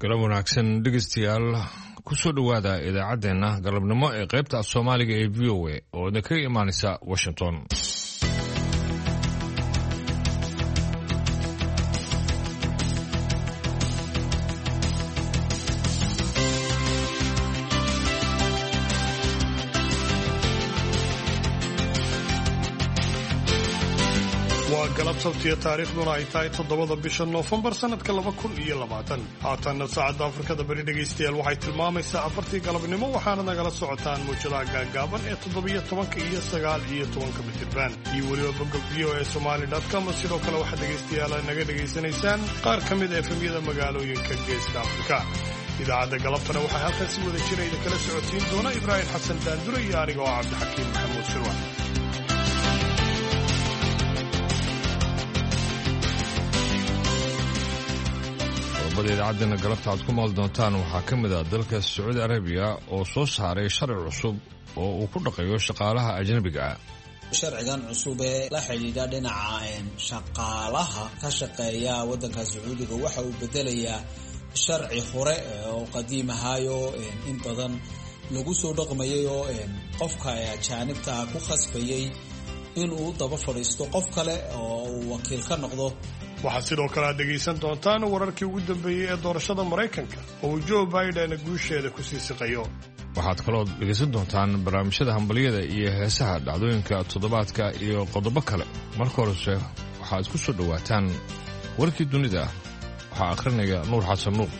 galab wanaagsan dhegeystayaal ku soo dhawaada idaacadeena galabnimo ee qaybta Soomaaliga ee VOA oo idinka imaanaysa Washington. galab sabtiya taariikhduna ay tahay 7 bisha Noofambar sanadka 2020 haatanna saacadda Afrikada bari dhageystayaal waxay tilmaamaysaa 4 galabnimo waxaana nagala socotaan muujadaha gaagaaban ee 17 iyo 19 mitirban iyo weliba bogga voasomali.com sidoo kale waxaad dhageystayaal naga dhageysanaysaan qaar ka mid ah efemyada magaalooyinka geeska Afrika. idaacadda galabtana waxay halkan si wada jirayda kala socotiin doona Ibraahim Xasan Daandure iyo aniga oo Cabdixakiim Maxamuud Sirwan. idaacaddeena galabta aad ku maal doontaan waxaa ka mid ah dalka Sacuudi Arabiya oo soo saaray sharci cusub oo uu ku dhaqayo shaqaalaha ajnabiga ah. sharcigan cusub ee la xidhiidha dhinaca shaqaalaha ka shaqeeya waddanka Sacuudiga waxa uu bedelayaa sharci hore oo qadiim ahaayo in badan lagu soo dhaqmayay oo qofka ajaanibta ku khasbayay in uu daba fadhiisto qof kale oo wakiil ka noqdo. waxaad sidoo kale aad dhegaysan doontaan wararkii ugu dambeeyey ee doorashada Maraykanka oo Joe Biden guusheeda ku sii siqayo. waxaad kaloo dhegaysan doontaan barnaamijyada hambaliyada iyo heesaha dhacdooyinka toddobaadka iyo qodobo kale. marka horese waxaad ku soo dhawaataan warkii dunida waxaa akhrinaya Nuur Xasan Nuur.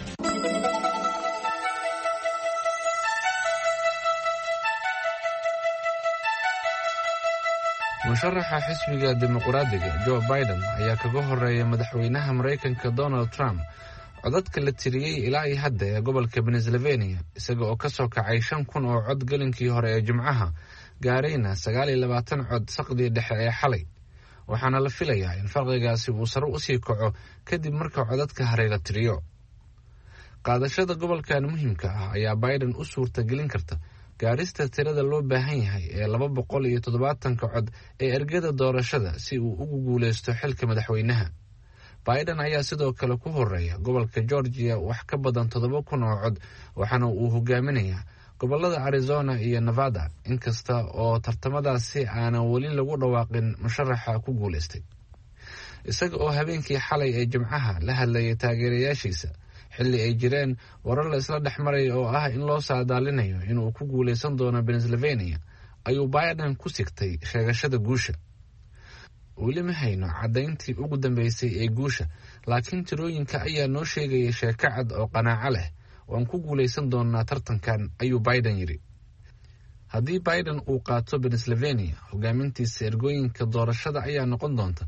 musharaxa xisbiga dimuqraadiga Joe Biden ayaa kaga horeeyay madaxweynaha Mareykanka Donald Trump codadka la tiriyay ilaa iyo hadda ee gobolka Pennsylvania isaga oo ka soo kacay 5,000 oo cod galinkii hore ee Jimcaha gaarayna 29 cod saqdii dhexe ee xalay waxaana la filayaa in farqigaasi uu sare u sii kaco kadib marka codadka haray la tiriyo. qaadashada gobolkan muhiimka ah ayaa Biden u suurtagelin karta gaarista tirada loo baahan yahay ee 270 cod ee ergada doorashada si uu ugu guuleysto xilka madaxweynaha. Biden ayaa sidoo kale ku horeeya gobolka Georgia wax ka badan 7,000 oo cod waxaana uu hogaaminayaa gobolada Arizona iyo Nevada inkasta oo tartamadaasi aanan weli lagu dhawaaqin musharaxa ku guuleystay. isaga oo habeenkii xalay ee Jimcaha la hadlayay taageerayaashiisa xilli ay jireen warar la isla dhexmaray oo ah in loo saadaalinayo inuu ku guuleysan doono Pennsylvania ayuu Biden ku sigtay sheegashada guusha. weli ma hayno caddayntii ugu dambeysay ee guusha laakiin tirooyinka ayaa noo sheegaya sheeko cad oo qanaaco leh waan ku guuleysan doonaa tartankan ayuu Biden yiri. haddii Biden uu qaato Pennsylvania hogaamintiisa ergooyinka doorashada ayaa noqon doonta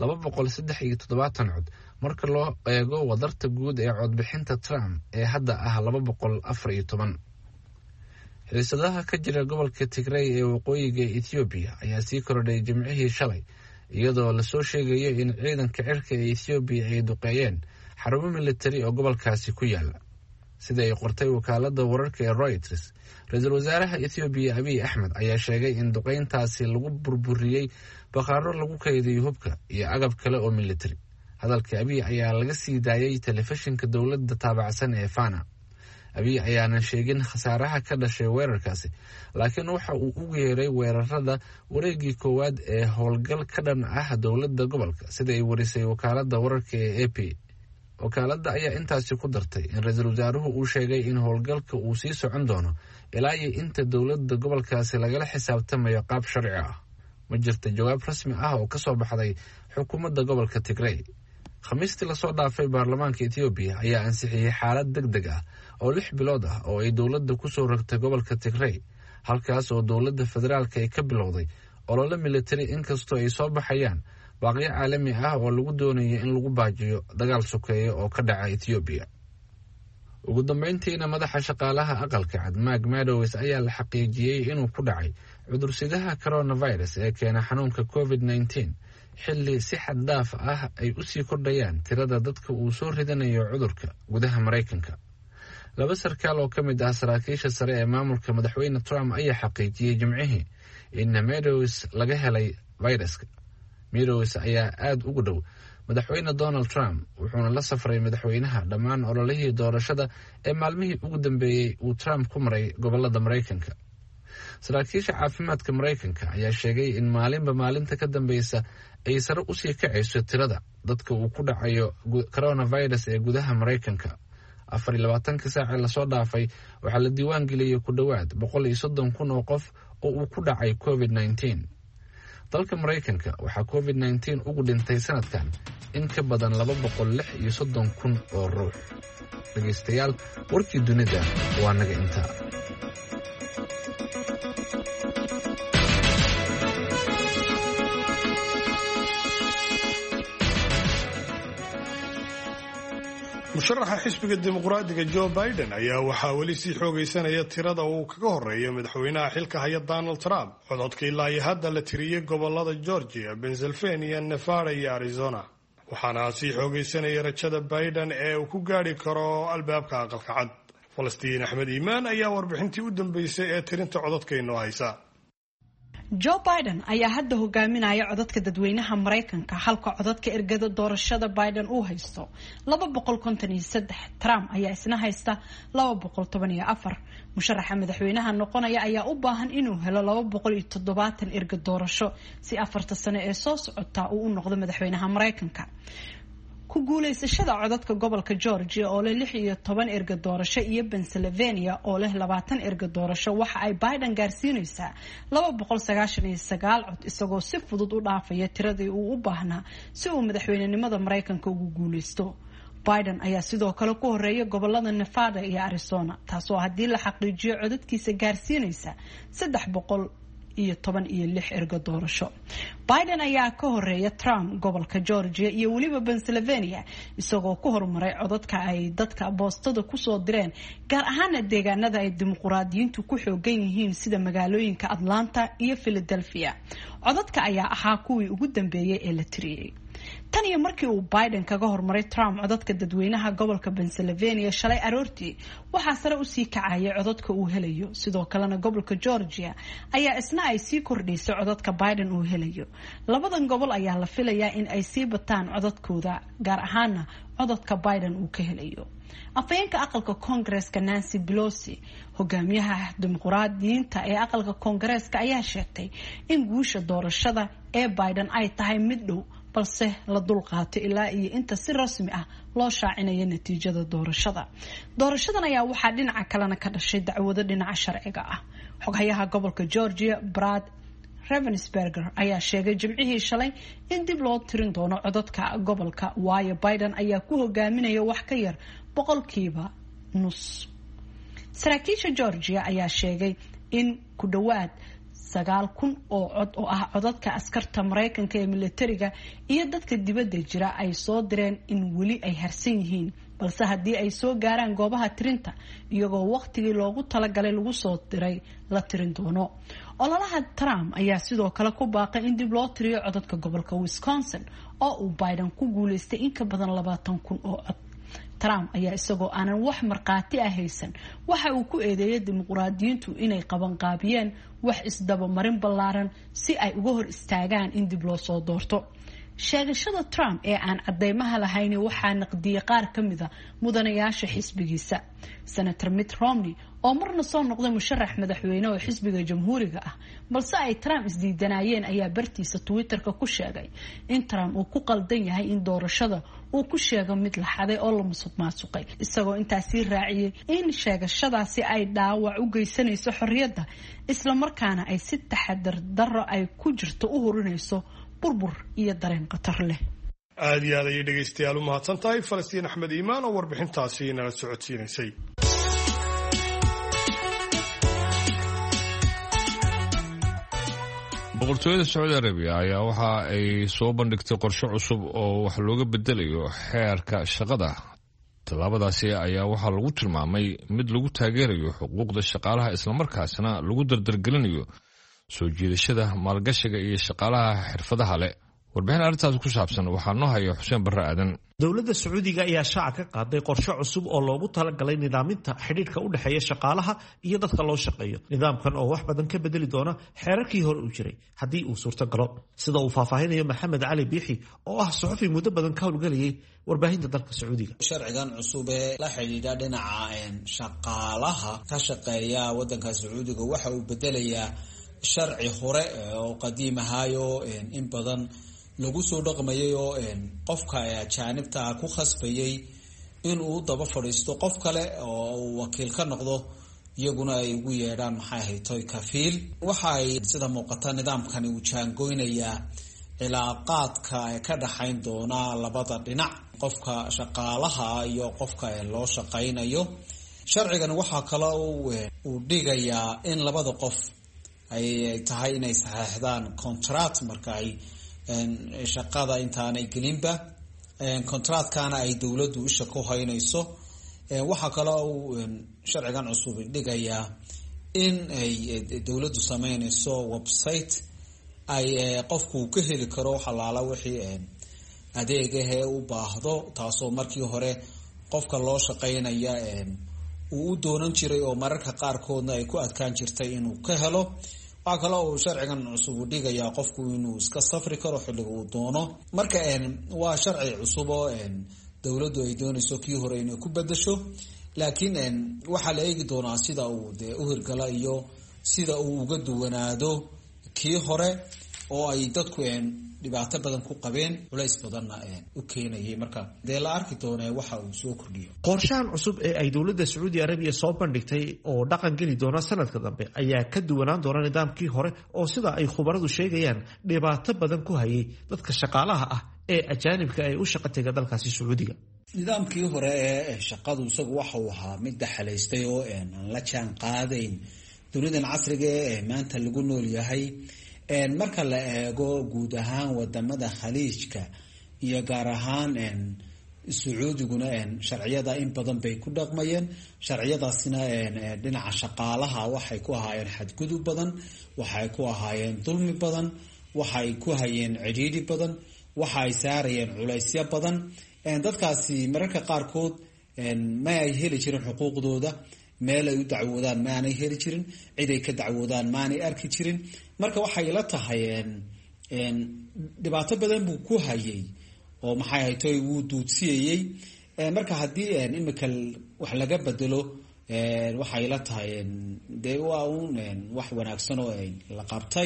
273 cod marka loo eego wadarta guud ee codbixinta Trump ee hadda ah 214. xiisadaha ka jira gobolka Tigray ee waqooyiga Ethiopia ayaa sii kordhay Jimcihii shalay iyadoo la soo sheegayo in ciidanka cirka ee Ethiopia ay duqeeyeen xarumo militari oo gobolkaasi ku yaala sida ay qortay wakaaladda wararka ee Reuters. ra'iisul wasaaraha Ethiopia Abiy Ahmed ayaa sheegay in duqeyntaasi lagu burburiyay bakhaaro lagu kaydiyo hubka iyo agab kale oo militari. hadalka Abiy ayaa laga sii daayay telefishinka dawladda taabacsan ee Fana. Abiy ayaana sheegin khasaaraha ka dhashay weerarkaasi laakiin waxa uu ugu yeeray weerarada wareegii koowaad ee howlgal ka dhan ah dawladda gobolka sida ay warisay wakaaladda wararka ee AP. wakaaladda ayaa intaasi ku dartay in ra'iisul wasaaruhu uu sheegay in howlgalka uu sii socon doono ilaa iyo inta dawladda gobolkaasi lagala xisaabtamayo qaab sharci ah. ma jirto jawaab rasmi ah oo ka soo baxday xukuumadda gobolka Tigray. khamiistii la soo dhaafay baarlamaanka Ethiopia ayaa ansixiyay xaalad degdeg ah oo 6 bilood ah oo ay dawladda ku soo rogtay gobolka Tigray halkaas oo dawladda federaalka ay ka bilowday olole militari inkastoo ay soo baxayaan baaqyo caalami ah oo lagu doonayo in lagu baajiyo dagaal sokeeye oo ka dhaca Ethiopia. ugu dambeyntiina madaxa shaqaalaha aqalka cad Mark Meadows ayaa la xaqiijiyay inuu ku dhacay cudursidaha coronavirus ee keena xanuunka COVID-19 xilli si xad dhaaf ah ay u sii kordhayaan tirada dadka uu soo ridanayo cudurka gudaha Mareykanka. 2 sarkaal oo ka mid ah saraakiisha sare ee maamulka madaxweyne Trump ayaa xaqiijiyay Jimcihii in Meadows laga helay viruska. Meadows ayaa aad ugu dhow madaxweyne Donald Trump wuxuuna la safray madaxweynaha dhammaan ololihii doorashada ee maalmihii ugu dambeeyay uu Trump ku maray gobolada Mareykanka. Saraakiisha caafimaadka Mareykanka ayaa sheegay in maalinba maalinta ka dambeysa ay sare u sii kacayso tirada dadka uu ku dhacayo coronavirus ee gudaha Mareykanka. 24 saac la soo dhaafay waxaa la diiwaan geliyay ku dhawaad 130,000 oo qof oo uu ku dhacay COVID-19. dalka Mareykanka waxaa COVID-19 ugu dhintay sanadkan in ka badan 236,000 oo ruux. Dhageystayaal, warkii dunida waa naga intaa. musharaxa xisbiga dimuqraadiga Joe Biden ayaa waxaa weli sii xoogaysanaya tirada uu kaga horeeyo madaxweynaha xilka haya Donald Trump. codadka ilaa iyo hadda la tiriyay gobolada Georgia, Pennsylvania, Nevada iyo Arizona. waxaana sii xoogaysanaya rajada Biden ee uu ku gaari karo albaabka aqalka cad. Falastiin Axmed Iimaan ayaa warbixintii u dambeysay ee tirinta codadka inoo haysa. Joe Biden ayaa hadda hogaaminaya codadka dadweynaha Mareykanka halka codadka ergada doorashada Biden uu haysto 253. Trump ayaa isna haysta 214. musharaxa madaxweynaha noqonaya ayaa u baahan inuu helo 270 erga doorasho si 4 sano ee soo socota uu u noqdo madaxweynaha Mareykanka. ku guuleysashada codadka gobolka Georgia oo leh 16 erga doorasho iyo Pennsylvania oo leh 20 erga doorasho waxa ay Biden gaarsiinaysaa 299 cod isagoo si fudud u dhaafaya tiradii uu u baahnaa si uu madaxweynenimada Mareykanka ugu guuleysto. Biden ayaa sidoo kale ku horeeya gobolada Nevada iyo Arizona, taasoo haddii la xaqiijiyo codadkiisa gaarsiinaysa 316 erga doorasho. Biden ayaa ka horeeya Trump gobolka Georgia iyo weliba Pennsylvania isagoo ku horumaray codadka ay dadka boostada ku soo direen gaar ahaan deegaanada ay dimuqraadiyiintu ku xoogan yihiin sida magaalooyinka Atlanta iyo Philadelphia. codadka ayaa ahaa kuwii ugu dambeeyay ee la tiriyay. tan iyo markii uu Biden kaga hormaray Trump codadka dadweynaha gobolka Pennsylvania shalay aroortii waxaa sare u sii kacaya codadka uu helayo. sidoo kalena gobolka Georgia ayaa isna ay sii kordhisay codadka Biden uu helayo. labadan gobol ayaa la filayaa in ay sii bataan codadkooda gaar ahaan codadka Biden uu ka helayo. afayeenka aqalka Congress-ka Nancy Pelosi, hogaamiyaha dimuqraadiyiinta ee aqalka Congress-ka ayaa sheegtay in guusha doorashada ee Biden ay tahay mid dhow balse la dulqaato ilaa iyo inta si rasmi ah loo shaacinayo natiijada doorashada. doorashadan ayaa waxaa dhinaca kalena ka dhashay dacwado dhinaca sharciga ah. xoghayaha gobolka Georgia Brad Raffensperger ayaa sheegay Jimcihii shalay in dib loo tirin doono codadka gobolka waayo Biden ayaa ku hogaaminaya wax ka yar 1/2. saraakiisha Georgia ayaa sheegay in ku dhawaad 9,000 oo cod oo ah codadka askarta Mareykanka ee militariga iyo dadka dibadda jira ay soo direen in weli ay harsan yihiin balse haddii ay soo gaaraan goobaha tirinta iyagoo waqtigii loogu talagalay lagu soo diray la tirin doono. ololaha Trump ayaa sidoo kale ku baaqay in dib loo tiriyo codadka gobolka Wisconsin oo uu Biden ku guuleystay in ka badan 20,000 oo cod. Trump ayaa isagoo aanan wax marqaati ah haysan waxa uu ku eedeeyay dimuqraadiyiintu inay qaban qaabiyeen wax isdaba marin ballaaran si ay uga hor istaagaan in dib loo soo doorto. sheegashada Trump ee aan cadeymaha lahayn waxaa naqdiyay qaar ka mid ah mudanayaasha xisbigiisa. Senator Mitt Romney oo marna soo noqday musharax madaxweyne oo xisbiga jamhuuriga ah balse ay Trump isdiidanayeen ayaa bartiisa Twitter-ka ku sheegay in Trump uu ku qaldan yahay in doorashada uu ku sheego mid la xaday oo la musuqmaasuqay isagoo intaasi raaciyay in sheegashadaasi ay dhaawac u geysanayso xorriyadda isla markaana ay si taxadar darro ay ku jirto u hurinayso burbur iyo dareen qatar leh. aad iyo aad ayay dhegaystayaal u mahadsan tahay Falastiin Axmed Iimaan oo warbixintaasi nala socodsiinaysay. boqortooyada Sacuudi Arabiya ayaa waxa ay soo bandhigtay qorshe cusub oo wax looga bedelayo xeerka shaqada. tallaabadaasi ayaa waxaa lagu tilmaamay mid lagu taageerayo xuquuqda shaqaalaha isla markaasna lagu dardargelinayo soo jiidashada maalgashiga iyo shaqaalaha xirfadaha leh. warbixin arrintaas ku saabsan waxaa noo haya xuseen barre aadan. dowladda sacuudiga ayaa shaaca ka qaaday qorshe cusub oo loogu talagalay nidaaminta xidhiidhka u dhexeeya shaqaalaha iyo dadka loo shaqeeyo. nidaamkan oo wax badan ka bedeli doona xeerarkii hore u jiray haddii uu suurto galo, sida uu faahfaahinayo maxamed cali biixi oo ah suxufi muddo badan ka howlgelayay warbaahinta dalka sacuudiga. sharcigan cusub ee la xidhiidha dhinaca shaqaalaha ka shaqeeya wadanka sacuudiga waxa uu bedelayaa sharci hore oo qadiim ahaayo in badan lagu soo dhaqmayay oo qofka ajaanibta ku khasbayay inuu daba fadhiisto qof kale oo uu wakiil ka noqdo, iyaguna ay ugu yeedhaan maxay ahayd toy kafiil. waxa ay sida muuqata nidaamkani uu jaangoynayaa cilaaqaadka ka dhaxayn doona labada dhinac, qofka shaqaalaha iyo qofka loo shaqaynayo. sharcigan waxaa kale uu dhigayaa in labada qof ay tahay inay saxeexdaan contract marka ay shaqada intaanay gelinba, contractkana ay dowladdu isha ku haynayso. waxaa kale uu sharcigan cusub dhigayaa in ay dowladdu sameynayso website ay qofku ka heli karo xalaala wixii adeegahee u baahdo, taasoo markii hore qofka loo shaqaynaya uu u doonan jiray oo mararka qaarkoodna ay ku adkaan jirtay inuu ka helo. waxaa kale uu sharcigan cusub u dhigayaa qofku inuu iska safri karo xilliga uu doono. marka waa sharci cusub oo dowladdu ay doonayso kii hore inay ku bedasho, laakiin waxaa la eegi doonaa sida uu dee u hirgala iyo sida uu uga duwanaado kii hore oo ay dadku dhibaato badan ku qabeen, culays badanna u keenayay. marka dee la arki doonee waxa uu soo kordhiyo. qorshahan cusub ee ay dowladda sacuudi arabiya soo bandhigtay oo dhaqan geli doona sanadka dambe ayaa ka duwanaan doona nidaamkii hore oo sida ay khubaradu sheegayaan dhibaato badan ku hayay dadka shaqaalaha ah ee ajaanibka ay u shaqo tega dalkaasi sacuudiga. nidaamkii hore ee shaqadu isagu waxa uu ahaa mid daxalaystay oo aan la jaan qaadayn dunidan casriga ee maanta lagu nool yahay. marka la eego guud ahaan wadamada khaliijka iyo gaar ahaan sacuudiguna sharciyada in badan bay ku dhaqmayeen. sharciyadaasina dhinaca shaqaalaha waxay ku ahaayeen xadgudub badan, waxay ku ahaayeen dulmi badan, waxay ku hayeen cidhiidhi badan, waxa ay saarayeen culaysyo badan. dadkaasi mararka qaarkood ma ay heli jirin xuquuqdooda, meel ay u dacwoodaan maanay heli jirin, cid ay ka dacwoodaan maanay arki jirin. marka waxay la tahay dhibaato badan buu ku hayay oo maxay ahaytoy wuu duudsiyayey. marka haddii imika wax laga bedelo waxay la tahay dee waa un wax wanaagsan oo la qabtay.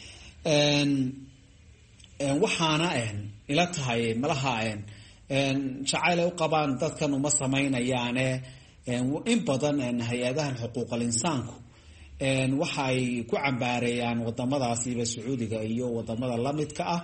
waxaana ila tahay malaha jacayl ay u qabaan dadkan uma samaynayaane in badan hay-adahan xuquuqal insaanku waxa ay ku cambaareeyaan wadamadaasiiba sacuudiga iyo wadamada lamidka ah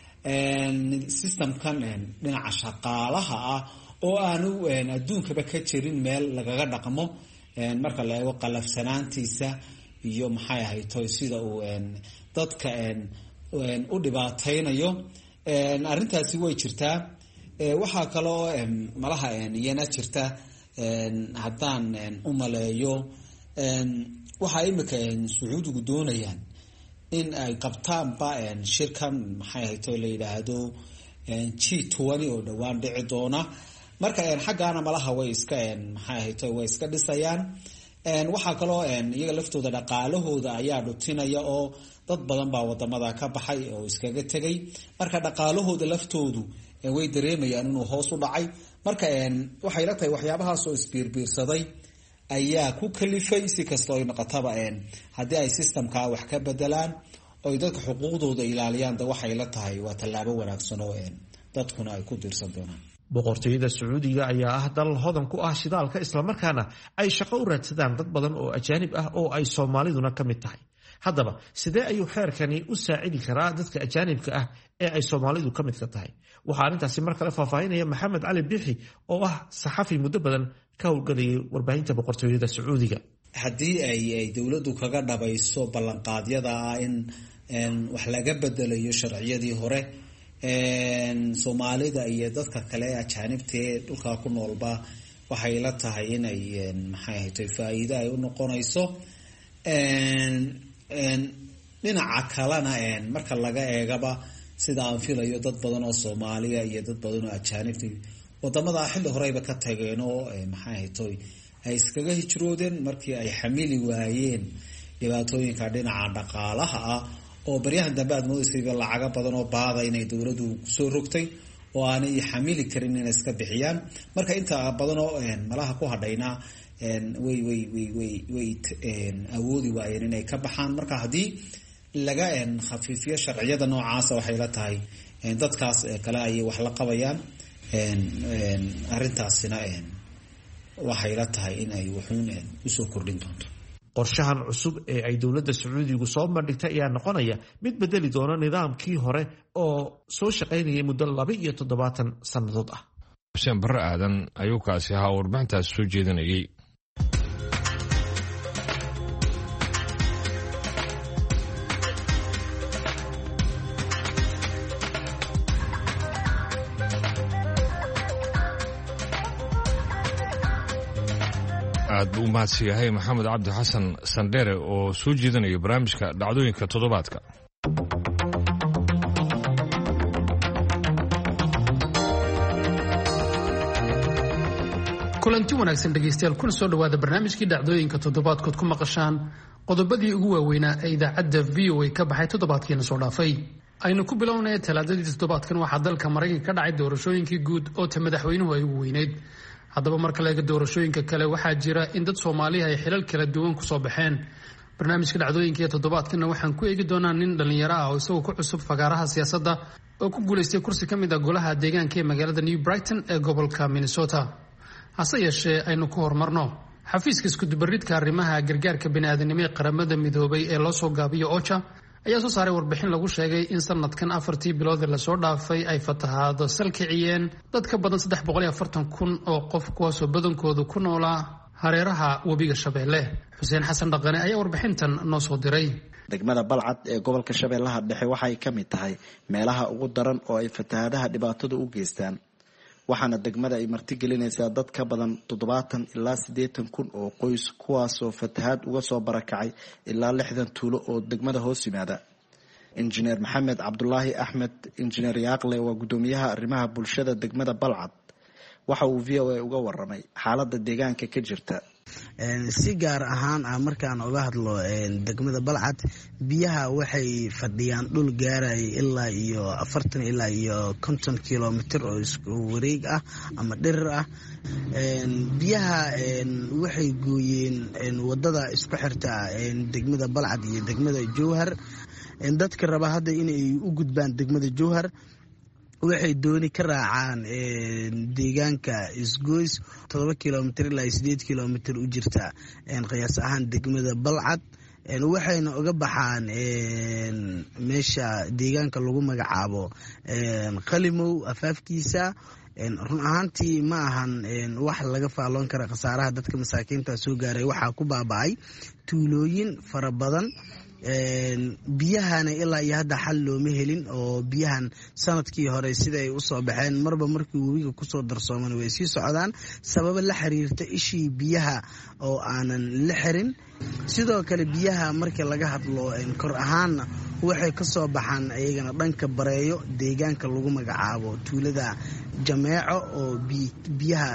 systemkan dhinaca shaqaalaha ah oo aanu adduunkaba ka jirin meel lagaga dhaqmo marka la eego qalafsanaantiisa iyo maxay ahaytoy sida uu dadka u dhibaateynayo. arrintaasi way jirtaa. waxaa kaloo malaha iyana jirta haddaan u maleeyo waxaa imika sacuudigu doonayaan in ay qabtaanba shirkan maxay ahayto la yidhaahdo G20 oo dhawaan dhici doona. marka xaggaana malaha way iska maxay ahayto way iska dhisayaan. waxaa kaloo iyaga laftooda dhaqaalahooda ayaa dhutinaya oo dad badan baa wadamada ka baxay oo iskaga tegay. marka dhaqaalahooda laftoodu way dareemayaan inuu hoos u dhacay. marka waxay la tahay waxyaabahaas oo isbiirbiirsaday ayaa ku kalifay si kastoo ay noqotaba haddii ay systemka wax ka bedelaan oo dadka xuquuqdooda ilaaliyaan waxay la tahay waa tallaabo wanaagsan oo dadkuna ay ku dirsan doonaan. boqortooyada sacuudiga ayaa ah dal hodan ku ah shidaalka islamarkaana ay shaqo u raadsadaan dad badan oo ajaanib ah oo ay soomaaliduna ka mid tahay. haddaba sidee ayuu xeerkani u saacidi karaa dadka ajaanibka ah ee ay soomaalidu ka midka tahay? waxaa arrintaasi mar kale faahfaahinaya maxamed cali biixi oo ah saxafi muddo badan ka howlgelayay warbaahinta boqortooyada sacuudiga. haddii ay dowladdu kaga dhabayso ballanqaadyada ah in wax laga bedelayo sharciyadii hore, soomaalida iyo dadka kale ajaanibta ee dhulkaa ku noolba waxay la tahay inay maxay ahaytay faa'iido ay u noqonayso. dhinaca kalena marka laga eegaba sida aan filayo dad badan oo Soomaaliya iyo dad badan oo ajaanibta wadamada xilli horeyba ka tageen oo maxay haytoy ay iskaga hijroodeen markii ay xamili waayeen dhibaatooyinka dhinaca dhaqaalaha ah oo baryahan dambe aad moodaysay lacaga badan oo baada inay dawladdu soo rogtay oo aanay xamili karin inay iska bixiyaan marka inta badan oo malaha ku hadhayna way awoodi waayeen inay ka baxaan marka haddii laga khafiifiyo sharciyada noocaasa waxay la tahay dadkaas kale ayay wax la qabayaan arrintaasina waxay la tahay in ay wuxuun usoo kordhin doonto. qorshahan cusub ee ay dowladda Sacuudigu soo bandhigtay ayaa noqonaya mid bedeli doona nidaamkii hore oo soo shaqaynayay muddo 27 sannadood ah. Xuseen Barre Aadan ayuu kaasi ahaa warbixintaas soo jeedinayay. aad buu u mahadsan yahay maxamed cabdi xasan sandheere oo soo jeedinaya barnaamijka dhacdooyinka toddobaadka. kulanti wanaagsan dhegaystayaal kuna soo dhawaada barnaamijkii dhacdooyinka toddobaadkood ku maqashaan qodobadii ugu waaweynaa ee idaacadda VOA ka baxay toddobaadkiina soo dhaafay. aynu ku bilownay talaadadii toddobaadkan waxaa dalka Mareykanka ka dhacay doorashooyinkii guud oo madaxweynuhu ay ugu weyneyd. haddaba marka laga doorashooyinka kale waxaa jira in dad Soomaaliya ay xilal kala duwan ku soo baxeen. barnaamijka dhacdooyinka toddobaadkan waxaan ku eegi doonaa nin dhalinyaro ah oo isagoo ku cusub fagaaraha siyaasadda oo ku guuleystay kursi ka mid ah golaha deegaanka ee magaalada New Brighton ee gobolka Minnesota. hase yeeshee aynu ku hormarno xafiiska isku dubaridka arrimaha gargaarka bini'aadanimo ee qaramada midoobay ee loo soo gaabiyo OCHA ayaa soo saaray warbixin lagu sheegay in sanadkan 4 bilood la soo dhaafay ay fatahaado salkiciyeen dad ka badan 340,000 oo qof kuwaasoo badankoodu ku noolaa hareeraha webiga Shabeelle. Xuseen Xasan Dhaqane ayaa warbixintan noo soo diray. degmada Balcad ee gobolka Shabeellaha Dhexe waxay ka mid tahay meelaha ugu daran oo ay fatahaadaha dhibaatada u geystaan. waxaana degmada ay martigelinaysaa dad ka badan 70 ilaa 80 kun oo qoys kuwaasoo fatahaad uga soo barakacay ilaa 60 tuulo oo degmada hoos yimaada. injineer Maxamed Cabdulaahi Axmed injineer Yaaqle waa gudoomiyaha arrimaha bulshada degmada Balcad waxa uu VOA uga waramay xaaladda deegaanka ka jirta. si gaar ahaan markaan uga hadlo degmada Balcad biyaha waxay fadhiyaan dhul gaaray ilaa iyo 40 ilaa iyo 50 kilomitir oo isku wareeg ah ama dherer ah. biyaha waxay gooyeen wadada isku xirta degmada Balcad iyo degmada Jowhar. dadka raba hadda inay u gudbaan degmada Jowhar waxay dooni ka raacaan deegaanka isgoys 7 kilomitir ilaa 8 kilomitir u jirta qiyaas ahaan degmada Balcad. waxayna uga baxaan meesha deegaanka lagu magacaabo Qalimow afaafkiisa. run ahaantii ma ahan wax laga faaloon kara khasaaraha dadka masaakiinta soo gaaray. waxaa ku baaba'ay tuulooyin fara badan. biyahana ilaa iyo hadda xal looma helin oo biyahan sanadkii hore sida ay u soo baxeen marba markii webiga ku soo darsooman way sii socdaan sabab la xiriirta ishii biyaha oo aanan la xirin. sidoo kale biyaha markii laga hadlo kor ahaan waxay ka soo baxaan ayagana dhanka Bareeyo deegaanka lagu magacaabo tuulada Jameeco oo biyaha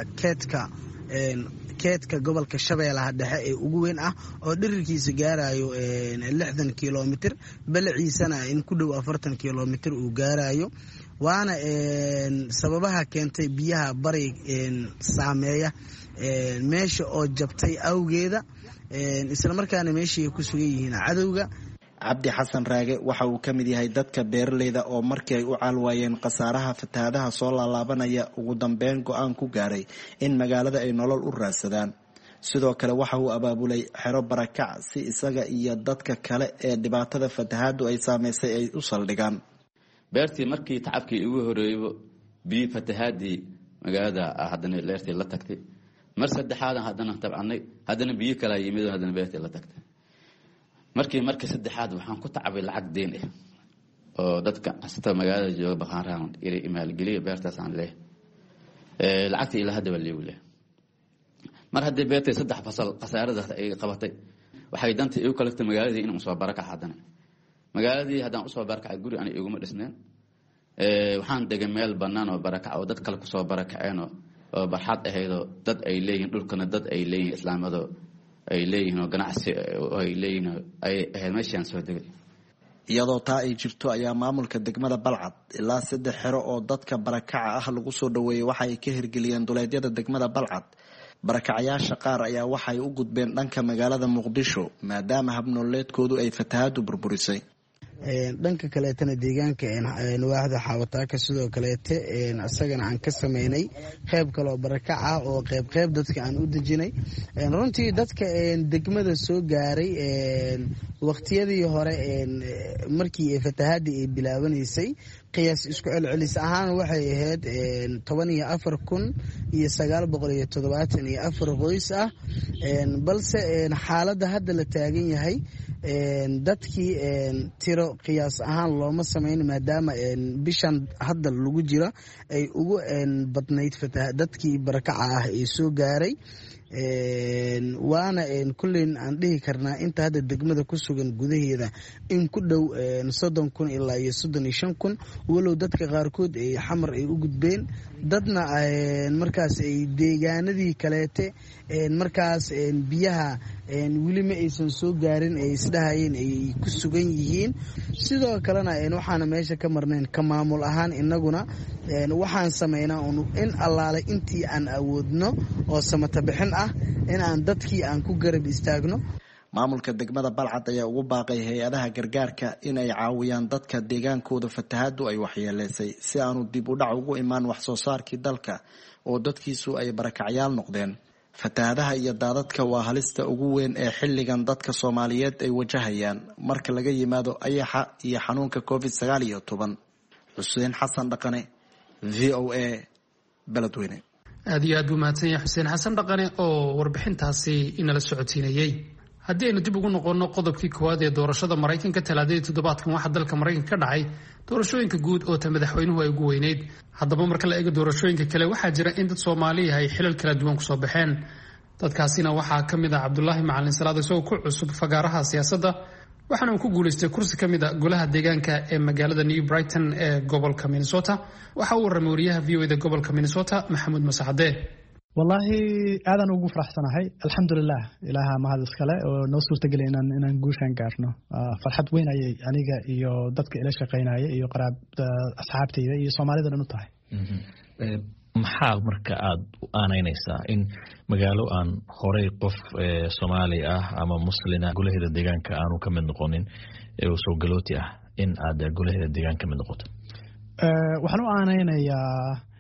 keedka gobolka Shabeellaha Dhexe ee ugu weyn ah oo dhirirkiisa gaarayo 60 kilomitir balaciisana in ku dhow 40 kilomitir uu gaarayo. waana sababaha keentay biyaha bari saameeya meesha oo jabtay awgeeda isla markaana meeshii ku sugan yihiin cadowga. Cabdi Xasan Raage waxa uu ka mid yahay dadka beeraleyda oo markii ay u caalwaayeen khasaaraha fatahaadaha soo laalaabanaya ugu dambeyn go'aan ku gaaray in magaalada ay nolol u raadsadaan. sidoo kale waxa uu abaabulay xero barakac si isaga iyo dadka kale ee dhibaatada fatahaadu ay saameysay ay u saldhigaan. beertii markii tacabkii ugu horeeyay biyo fatahaadii magaalada haddana leertii la tagtay mar saddexaad haddana tabcanay haddana biyo kala yimid haddana beertii la tagtay. markii saddexaad waxaan ku tacabay lacag deen ah oo dadka asata magaalada jooga baqaaraan iri imaal galiya beertaas aan leeyahay lacagtii ilaa hadda wali wala mar haddii beertay saddex fasal qasaarada ay qabatay waxay danta igu kala magaaladii inuu soo baraka haddana magaaladii haddaan u soo barakacay guri aan iguma dhisneen waxaan degay meel bannaan oo barakac oo dad kale kusoo barakaceen oo barxad ahaydoo dad ay leeyihiin dhulkana dad ay leeyihiin islaamado ay leeyihiin oo ganacsi ay leeyihiin ay ahayd meeshaan soo degay. iyadoo taa ay jirto ayaa maamulka degmada Balcad ilaa 3 xero oo dadka barakaca ah lagu soo dhaweeyay waxa ay ka hirgeliyeen duleedyada degmada Balcad. barakacayaasha qaar ayaa waxay u gudbeen dhanka magaalada Muqdisho maadaama habnoleedkoodu ay fatahaadu burburisay. dhanka kaleetana deegaanka waaxda xawataaka sidoo kaleete asagana aan ka sameynay qayb kale oo barakac ah oo qayb dadka aan u dejinay. runtii dadka degmada soo gaaray waqtiyadii hore markii fatahaadii ay bilaabanaysay qiyaas isku celcelis ahaan waxay ahayd 14,974 qoys ah, balse xaaladda hadda la taagan yahay dadkii tiro qiyaas ahaan looma sameyn maadaama bishan hadda lagu jira ay ugu badnayd dadkii barakaca ah ee soo gaaray. waana kulleyn aan dhihi karnaa inta hadda degmada ku sugan gudaheeda in ku dhow 30,000 ilaa 35,000 walow dadka qaarkood ay xamar ay u gudbeen dadna markaas ay deegaanadii kaleete markaas biyaha weli ma aysan soo gaarin ay isdhahayeen ay ku sugan yihiin. sidoo kalena waxaana meesha ka marnayn ka maamul ahaan inaguna waxaan sameynaa in allaale intii aan awoodno oo samata bixin ah in aan dadkii aan ku garab istaagno. maamulka degmada Balcad ayaa ugu baaqay hay'adaha gargaarka in ay caawiyaan dadka deegaankooda fatahaadu ay waxyeeleysay si aanu dib u dhac ugu imaan wax soo saarkii dalka oo dadkiisu ay barakacyaal noqdeen. fatahaadaha iyo daadadka waa halista ugu weyn ee xilligan dadka Soomaaliyeed ay wajahayaan marka laga yimaado ayaxa iyo xanuunka COVID-19. Xuseen Xasan Dhaqane, VOA, Beledweyne. aad iyo aad buu mahadsan yahay xuseen xasan dhaqane oo warbixintaasi inala socodsiinayay. haddii aynu dib ugu noqonno qodobkii koowaad ee doorashada Maraykanka talaadadii toddobaadkan waxaa dalka Maraykanka ka dhacay doorashooyinka guud oo madaxweynuhu ay ugu weyneyd. haddaba marka la eego doorashooyinka kale waxaa jira in dad Soomaali ay xilal kala duwan kusoo baxeen. dadkaasina waxaa ka mid ah Cabdullaahi Macalin Salaad isagoo ku cusub fagaaraha siyaasadda waxaana uu ku guuleystay kursi ka mid ah golaha deegaanka ee magaalada New Brighton ee gobolka Minnesota. waxa uu warramay wariyaha VOA gobolka Minnesota Maxamuud Masaxade. wallahi aadan ugu faraxsanahay alxamdulilah ilaaha mahad iskale oo noo suurtagelay inaan guushaan gaarno. farxad weyn ayay aniga iyo dadka ila shaqeynaya iyo asxaabtayda iyo Soomaalida dhan u tahay. maxaa marka aad u aanaynaysaa in magaalo aan horey qof Soomaali ah ama muslina golaheeda deegaanka aanu ka mid noqonin ee soo galooti ah in aad golaheeda deegaanka ka mid noqoto? waxaan u aanaynayaa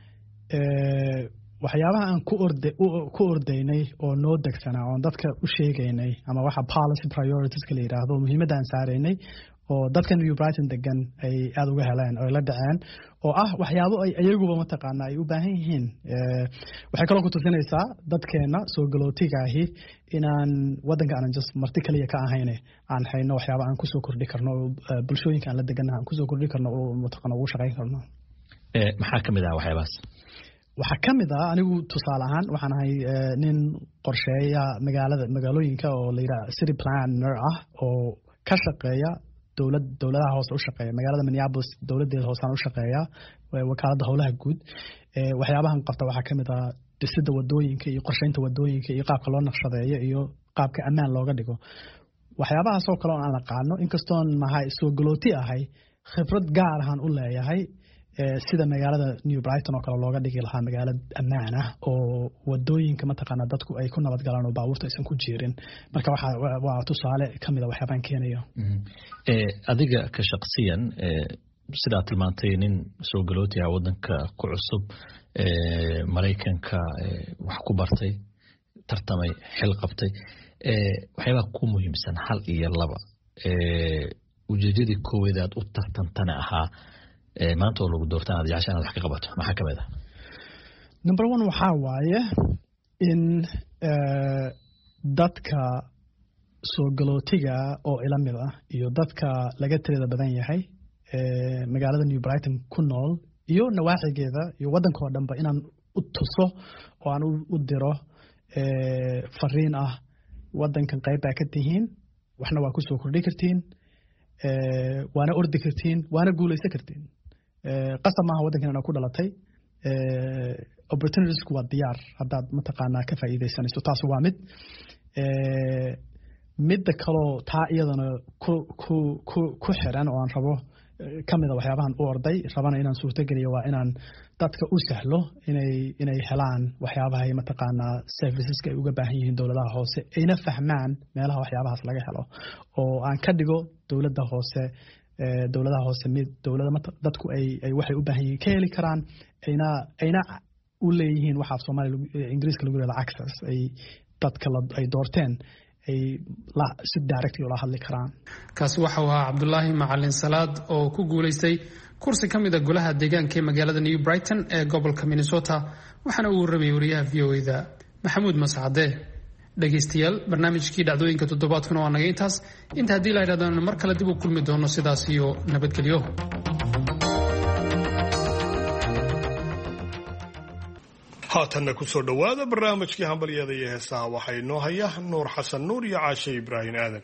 waxyaabaha aan ku ordaynay oo noo degsanaa oon dadka u sheegaynay ama waxa policy prioritiska la yidhaahdo muhiimadda aan saaraynay oo dadka New Brighton degan ay aad uga heleen oo la dhaceen oo ah waxyaabo ay ayaguba mataqaanaa ay u baahan yihiin. waxay kaloo ku tusinaysaa dadkeena soo galootiga ahi inaan waddanka aanan just marti kaliya ka ahayn aan hayno waxyaabo aan kusoo kordhi karno bulshooyinka aan la deganahay aan kusoo kordhi karno oo mataqaanaa ugu shaqayn karno. maxaa ka mid ah waxyaabahaas? waxaa ka mid ah anigu tusaale ahaan waxaan ahay nin qorsheeya magaalooyinka oo la yidhaha city planner ah oo ka shaqeeya dowladaha hoose u shaqeeya. magaalada Minneapolis dowladeeda hoosaan u shaqeeya wakaaladda howlaha guud. waxyaabahan qabta waxaa ka mid ah dhisidda wadooyinka iyo qorsheynta wadooyinka iyo qaabka loo naqshadeeyo iyo qaabka ammaan looga dhigo. waxyaabahaas oo kale oo aan aqaano inkastoon nahay soo galooti ahay khibrad gaar ahaan u leeyahay sida magaalada New Brighton oo kale looga dhigi lahaa magaalo ammaan ah oo wadooyinka mataqaanaa dadku ay ku nabad galaan oo baabuurta aysan ku jiirin. marka waa tusaale ka mid ah waxyaabaan keenayo. adiga ka shaqsiyan sidaa tilmaantay nin soo galooti ah waddanka ku cusub Maraykanka wax ku bartay tartamay xil qabtay waxyaabaha ku muhiimsan hal iyo laba ujeedadii koowaad aad u tartantana ahaa maanta oo lagu doortaan aad jeceshaan wax ka qabato maxaa ka mid ah? number 1 waxaa waaye in dadka soo galootiga oo ila mid ah iyo dadka laga tirada badan yahay magaalada New Brighton ku nool iyo nawaaxigeeda iyo waddanka oo dhanba inaan u tuso oo aan u diro fariin ah waddankan qayb baa ka tihiin waxna waa ku soo kordhi kartiin waana ordi kartiin waana guulaysan kartiin. qasab maaha waddankan inaad ku dhalatay opportunitiesku waa diyaar haddaad mataqaanaa ka faa'iidaysanayso taas waa midda kaloo taa iyadana ku xiran oo aan rabo ka mida waxyaabahan u orday rabana inaan suurtogeliyo waa inaan dadka u sahlo inay helaan waxyaabahay mataqaanaa serviceska ay uga baahan yihiin dowladaha hoose ayna fahmaan meelaha waxyaabahaas laga helo oo aan ka dhigo dowladaha hoose mid dadku ay waxay u baahan yihiin ka heli karaan ayna u leeyihiin waxaa Soomaaliya Ingiriiska lagu yiraahdo access ay dadka ay doorteen ay si direct ula hadli karaan. kaasi waxa uu ahaa Cabdullaahi Macalin Salaad oo ku guuleystay kursi ka mid ah golaha deegaanka ee magaalada New Brighton ee gobolka Minnesota waxaana uu warramay wariyaha VOA-da Maxamuud Mascade. dhageystayaal barnaamijkii dhacdooyinka toddobaadkuna waa naga intaas inta haddii la yidhahdaan mar kale dib u kulmi doono sidaas iyo nabadgelyo. haatanna ku soo dhowaada barnaamijkii hambalyada iyo heesaha waxaa inoo haya Nuur Xasan Nuur iyo Caashe Ibraahin Aadan.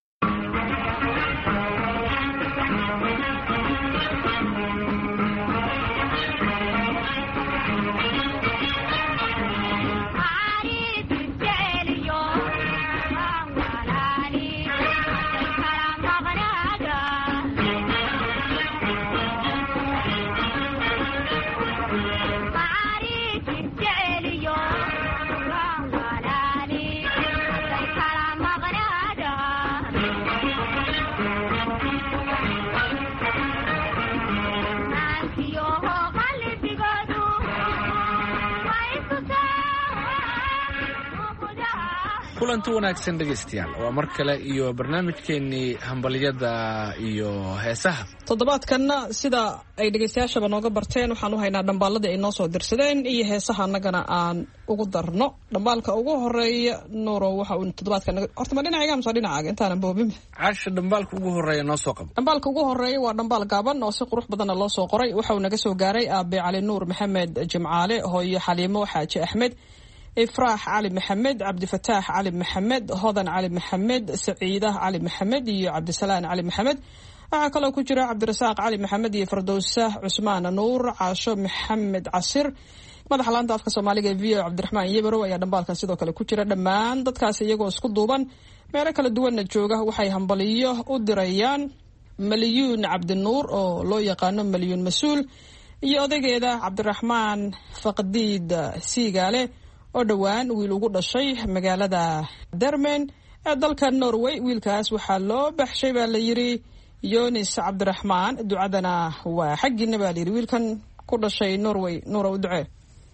kulanti wanaagsan dhegeystayaal waa mar kale iyo barnaamijkeenii hambalyada iyo heesaha. toddobaadkanna sida ay dhegeystayaashaba nooga barteen waxaan u haynaa dhambaaladii ay noo soo dirsadeen iyo heesaha annagana aan ugu darno. dhambaalka ugu horeeya Nuuro waxa uu toddobaadkan horta ma dhinacayga ama dhinacaaga intaanan boobin. Caasha dhambaalka ugu horeeya noo soo qabo. dhambaalka ugu horeeya waa dhambaal gaaban oo si qurux badan loo soo qoray. waxa uu naga soo gaaray Aabe Cali Nuur Maxamed Jimcaale, hooyo Xaliimo Xaaji Axmed, إفراح علي محمد، عبد الفتاح علي محمد، هضن علي محمد، سعيدة علي محمد، عبد السلام علي محمد، عقله كجرا عبد الرزاق علي محمد، فردوسة عثمان نور، عاشو محمد عصير، madaxa laanta afka Soomaaliga ee Cabdiraxmaan Yebaro ayaa dhambaalkan sidoo kale ku jira. dhammaan dadkaas iyagoo isku duuban meelo kala duwan jooga waxay hambaliyo u dirayaan Malyuun Cabdinuur oo loo yaqaano Malyuun Masuul iyo odageeda Cabdiraxmaan Faqdiid Siigaale oo dhawaan wiil ugu dhashay magaalada Dermen ee dalka Norway. wiilkaas waxaa loo baxshay baa la yiri Yonis Cabdiraxmaan. ducadana waa xaggina baa la yiri wiilkan ku dhashay Norway. Nuuro u ducee.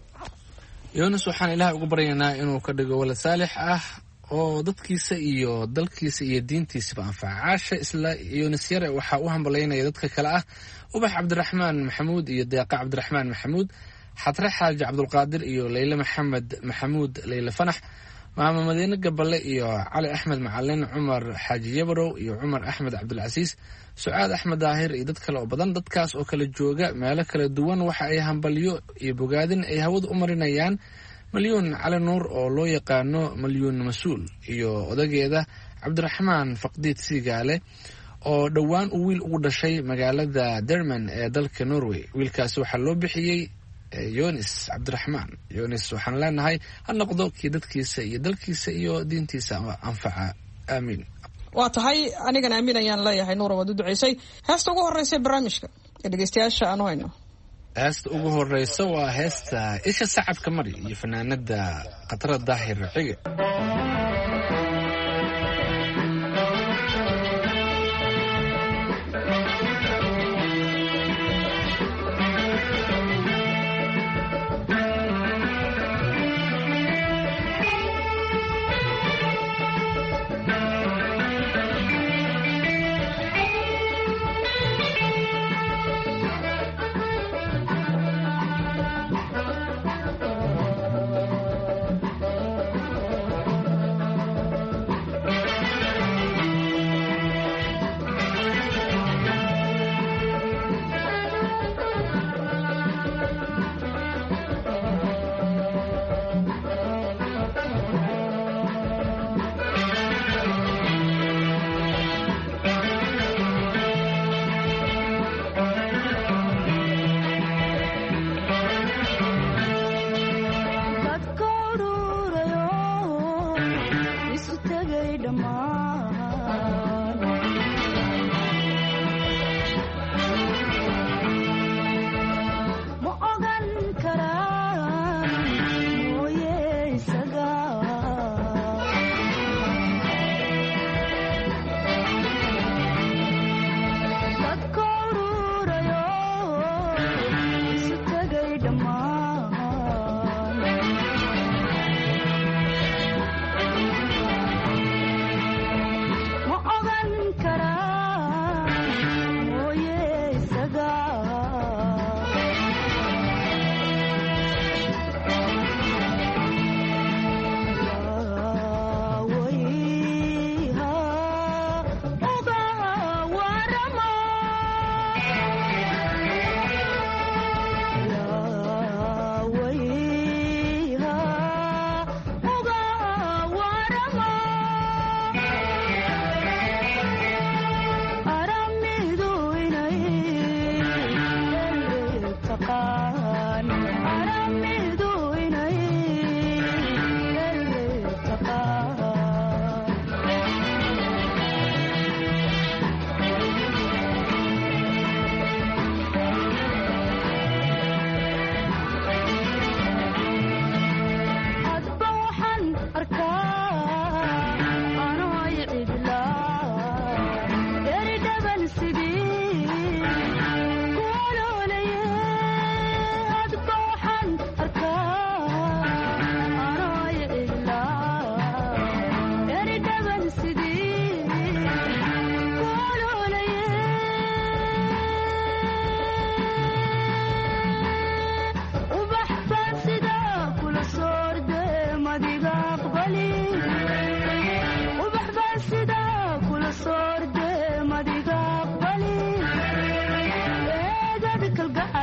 Yonis waxaan Ilaahay ugu baryaynaa inuu ka dhigo walad saalix ah oo dadkiisa iyo dalkiisa iyo diintiisaba anfaca. Caasha isla Yonis yare waxaa u hambalyeynaya dadka kale ah Ubax Cabdiraxmaan Maxamuud iyo Deeqa Cabdiraxmaan Maxamuud, xatre xaaji Cabdulqaadir iyo Leyle Maxamed Maxamuud Leyle Fanax, maama Madiine Gaballe iyo Cali Axmed Macalin, Cumar Xaaji Yabarow iyo Cumar Axmed Cabdulcasiis, Sucaad Axmed Daahir iyo dad kale oo badan. dadkaas oo kala jooga meelo kala duwan waxa ay hambalyo iyo bogaadin ay hawada u marinayaan Malyuun Cali Nuur oo loo yaqaano Malyuun Masuul iyo odageeda Cabdiraxmaan Faqdiid Siigaale oo dhawaan uu wiil ugu dhashay magaalada Dermen ee dalka Norway. wiilkaas waxaa loo bixiyey Yonis Cabdiraxmaan. Yonis waxaan leenahay ha noqdo kii dadkiisa iyo dalkiisa iyo diintiisa anfaca. aamiin. waa tahay anigana aamin ayaan leeyahay. Nuuro waad u duceysay. heesta ugu horeysa barnaamijka ee dhegeystayaasha aan hayno. heesta ugu horeysa waa heesta Isha Sacabka Mari iyo fanaanada Qatra Daahir Cige.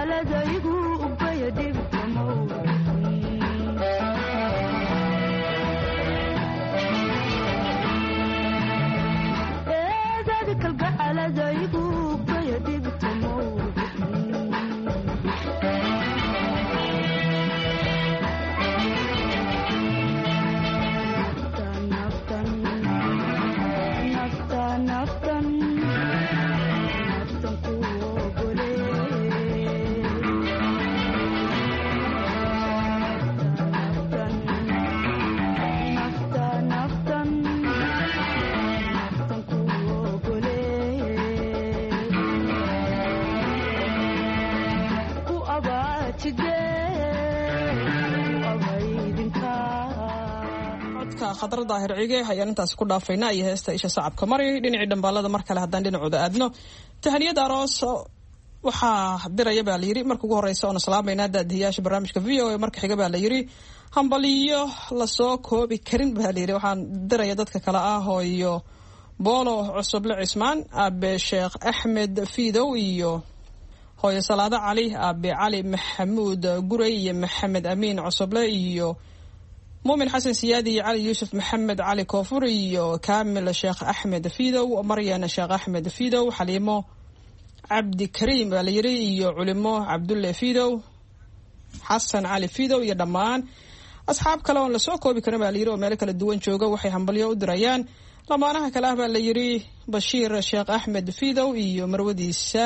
khadar daahir cige ayaan intaas ku dhaafayna iyo heesta isha sacabka mari dhinacii dhambaalada mar kale haddaan dhinacooda aadno tahaniyad aroos waxaa diraya baa la yidhi marka ugu horeysa oona salaamaynaa daadihiyaasha barnaamijka v o a marka xiga baa la yidhi hambaliyo lasoo koobi karin baa la yidhi waxaan diraya dadka kale ah hooyo boolo cusuble cismaan aabe sheekh axmed fiidow iyo hooyo salaado cali aabe cali maxamuud guray iyo maxamed amiin cusuble iyo muumin xasan siyaadi iyo cali yuusuf maxamed cali koofur iyo kaamil sheekh axmed fiidow maryana sheekh axmed fiidow xaliimo cabdi kariim baa la yidhi iyo culimo cabdulle fiidow xasan cali fiidow iyo dhammaan asxaab kale oon lasoo koobi karin baa la yidhi oo meelo kala duwan jooga waxay hambalyo u dirayaan lamaanaha kale ah baa la yidhi bashiir sheekh axmed fiidow iyo marwadiisa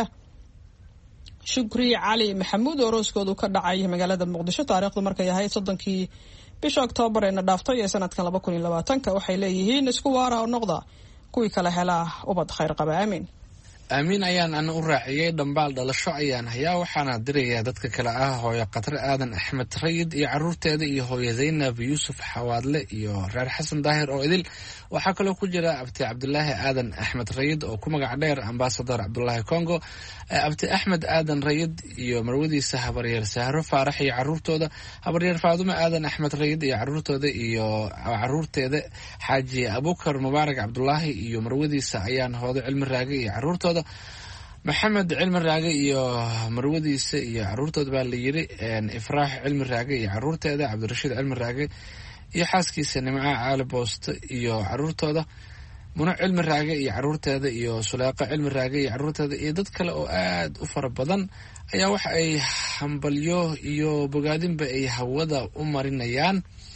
shukri cali maxamuud oo rooskoodu ka dhacay magaalada muqdisho taariikhdu markay ahayd 30 bisha Oktoobar ee dhaaftay ee sanadkan 2020 waxay leeyihiin isku waara oo noqda kuwii kala helaa ubad khayr qaba aamin aamin ayaan ana u raaciyay dhambaal dhalasho ayaan hayaa waxaana dirayaa dadka kale ah hooyo Qadar Aadan Axmed Rayid iyo caruurteeda iyo hooyo Zaynab Yuusuf Xawaadle iyo reer Xasan Daahir oo idil waxaa kaloo ku jira abti Cabdullaahi Aadan Axmed Rayid oo ku magac dheer ambassador Cabdullaahi Congo abti Axmed Aadan Rayid iyo marwadiisa habaryeer Sahro Faarax iyo caruurtooda habaryeer Faadumo Aadan Axmed Rayid iyo caruurtooda iyo caruurteeda Xaaji Abubakar Mubaarak Cabdullaahi iyo marwadiisa ayaan hoodo cilmi raage iyo caruurtooda maxamed cilmi raage iyo marwadiisa iyo caruurtooda baa la yidhi ifraax cilmi raage iyo caruurteeda cabdirashiid cilmi raage iyo xaaskiisa nimca caali booste iyo caruurtooda muno cilmi raage iyo caruurteeda iyo suleeqa cilmi raage iyo caruurteeda iyo dad kale oo aad u fara badan ayaa waxa ay hambalyo iyo bogaadinba ay hawada u marinayaan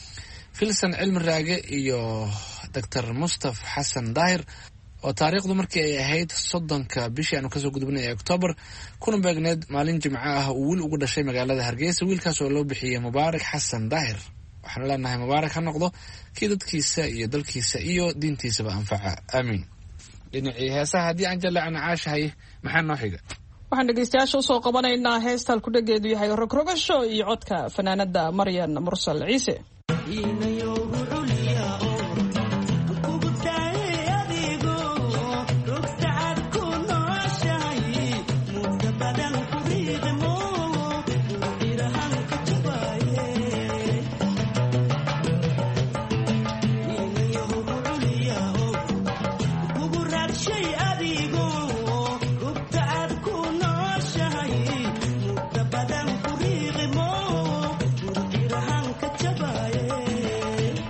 filsan cilmi raage iyo doctor mustaf xasan daahir oo taariikhdu markii ay ahayd 30 bishii aanu kasoo gudubnay ee Oktoobar kuna beegneed maalin jimco ah uu wiil ugu dhashay magaalada Hargeysa wiilkaas oo loo bixiyay Mubaarak Xasan Daahir waxaan leenahay Mubaarak ha noqdo kii dadkiisa iyo dalkiisa iyo diintiisaba anfaca aamin dhinacii heesaha haddii aan jallacna caashahay maxaa noo xiga waxaan dhegeystayaasha usoo qabanaynaa heestal ku dhageedu yahay rogrogasho iyo codka fanaanada Maryan Mursal Ciise Badan ku riiqimo, ku dirhan ka jabaye.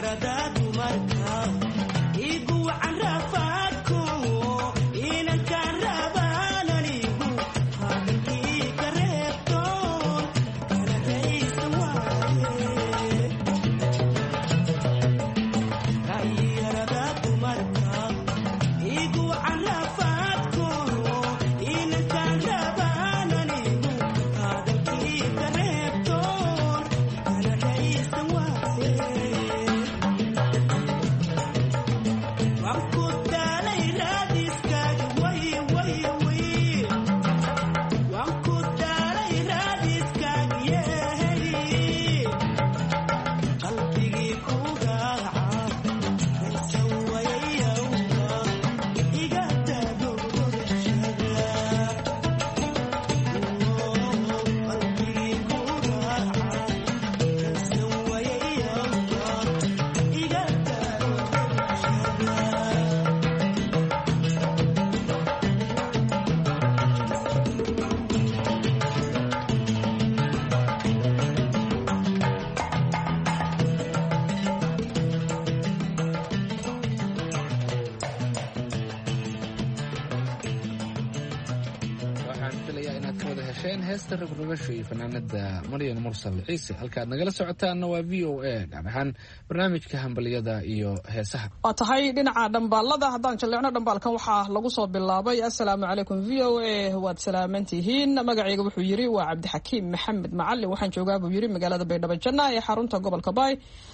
heesta rogrogosho iyo fanaanada maryan mursal ciise halkaad nagala socotaanna waa v o a gaar ahaan barnaamijka hambaliyada iyo heesaha. waa tahay dhinaca dhambaalada haddaan jalleecno dhambaalkan waxaa lagu soo bilaabay assalaamu calaykum v o a waad salaamantihiin magacayga wuxuu yidhi waa cabdixakiim maxamed macalin waxaan joogaa buu yidhi magaalada baydhabo janna ee xarunta gobolka baay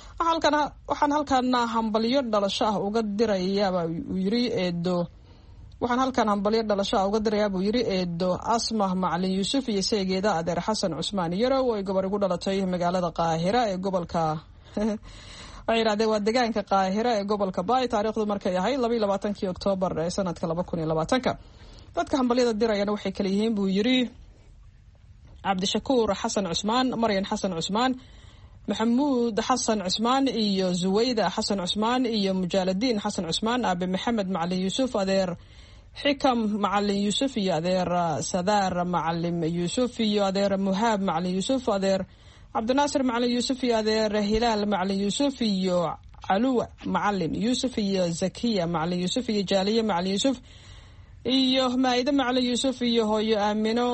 waxaan halkaana hambalyo dhalasho ah uga dirayaaba uu yidhi eedo waxaan halkan hambalyo dhalasho ah uga dirayaa buu yidhi eedo asmah macalin yuusuf iyo seegeeda adeer xasan cusmaan yarow ay gabar igu dhalatay magaalada qaahira ee gobolka waxay yidhahdeen waa deegaanka qaahira ee gobolka baay taariikhdu markay ahayd 22 Oktoobar ee sanadka 2020 dadka hambalyada dirayana waxay kala yihiin buu yidhi cabdishakuur xasan cusmaan maryan xasan cusmaan maxamuud xasan cusmaan iyo zuwayda xasan cusmaan iyo mujaaladiin xasan cusmaan aabe maxamed macalin yuusuf adeer xikam macalin yuusuf iyo adeer sadaar macalin yuusuf iyo adeer muhaab macalin yuusuf adeer cabdinaasir macalin yuusuf iyo adeer hilaal macalin yuusuf iyo caluwa macalin yuusuf iyo zakiya macalin yuusuf iyo jaaliye macalin yuusuf iyo maa'ide macalin yuusuf iyo hooyo aamino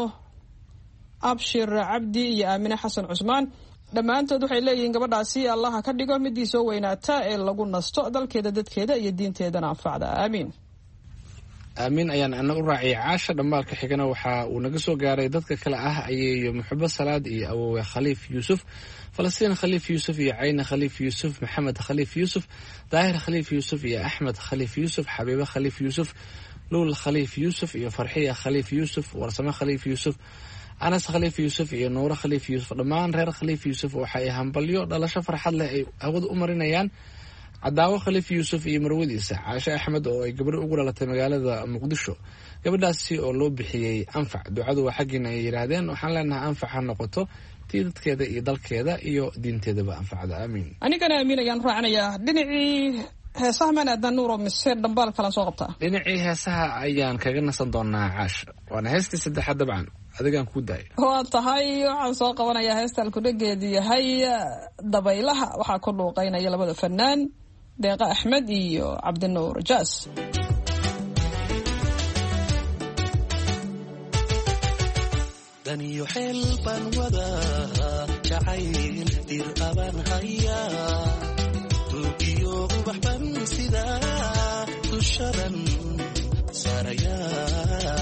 abshir cabdi iyo aamine xasan cusmaan dhammaantood waxay leeyihiin gabadhaasi allaha ka dhigo midii soo weynaata ee lagu nasto dalkeeda dadkeeda iyo diinteedana anfacda aamiin aamiin ayaan ana u raaciyay caasha dhambaalka xigana waxa uu naga soo gaaray dadka kale ah ayeeyo muxubo salaad iyo awowe khaliif yuusuf falastiin khaliif yuusuf iyo cayne khaliif yuusuf maxamed khaliif yuusuf daahir khaliif yuusuf iyo axmed khaliif yuusuf xabiibe khaliif yuusuf luul khaliif yuusuf iyo farxiya khaliif yuusuf warsame khaliif yuusuf anas khaliif yuusuf iyo nuuro khaliif yuusuf dhammaan reer khaliif yuusuf waxa ay hambalyo dhalasho farxad leh ay hawada u marinayaan cadaawo khaliif yuusuf iyo marwadiisa caashe axmed oo ay gabadho ugu dhalatay magaalada muqdisho gabadhaasi oo loo bixiyey anfac ducadu waa xaggiina ay yidhaahdeen waxaan leenahay anfac ha noqoto tii dadkeeda iyo dalkeeda iyo diinteedaba anfacda aamiin anigana aamiin ayaan raacinayaa dhinacii heesaha maan aadnaa nuuro mise dhambaal kalan soo qabtaa dhinacii heesaha ayaan kaga nasan doonaa caasha waana heestii saddexaad dabcan adigaan kuu daaya waa tahay waxaan soo qabanayaa heesta alkudhageedu yahay dabaylaha waxaa ku dhuuqaynaya labada fanaan deeqa axmed iyo cabdinuur jaas daniyo xeel baan wadaa jacayl dir abaan hayaa tuugiyo ubax ban sidaa dushadan saarayaa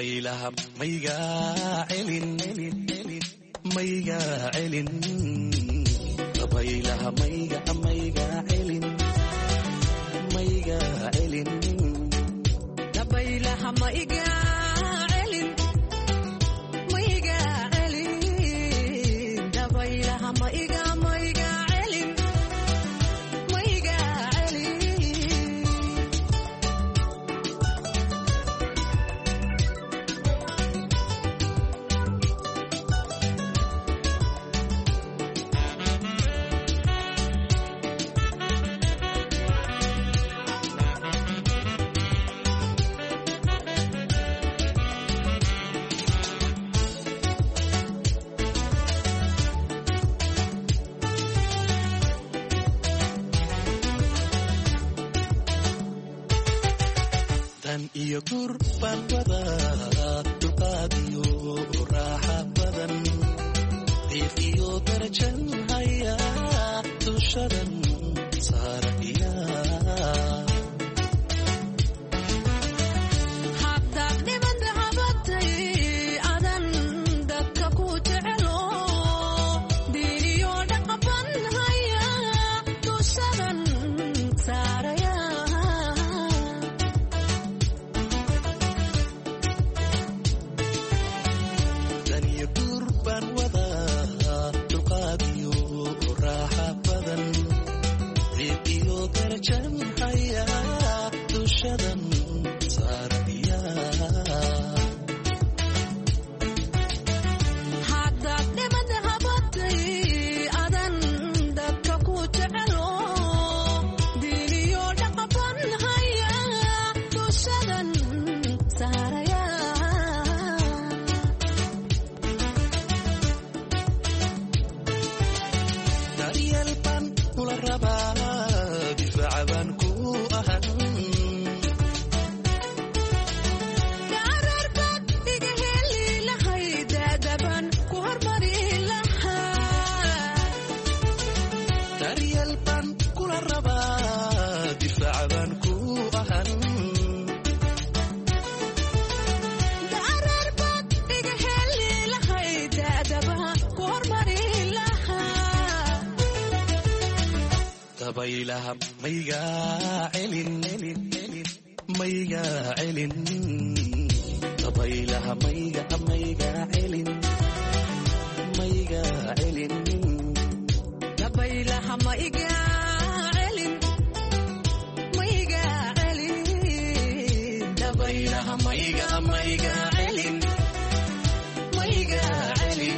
dabaylaha maygaa celin maygaa celin dabaylaha maygaa celin maygaa celin dabaylaha maygaa celin maygaa celin dabaylaha maygaa celin maygaa celin iyo gur baan wadaa dulqaad iyo raaxa badan diif iyo darajan haya dushadan saaraya haddaad dhibada habatay adan dadka ku jecelo diiniyo dhaqaban haya dushadan saaraya haddaad dhibada habatay adan dadka ku jecelo diiniyo dhaqaban haya dushadan saaraya daryeel baan kula rabaa difaaca baan ku ahan dabaylaha maygaa celin maygaa celin dabaylaha maygaa celin maygaa celin dabaylaha maygaa celin maygaa celin dabaylaha maygaa celin maygaa celin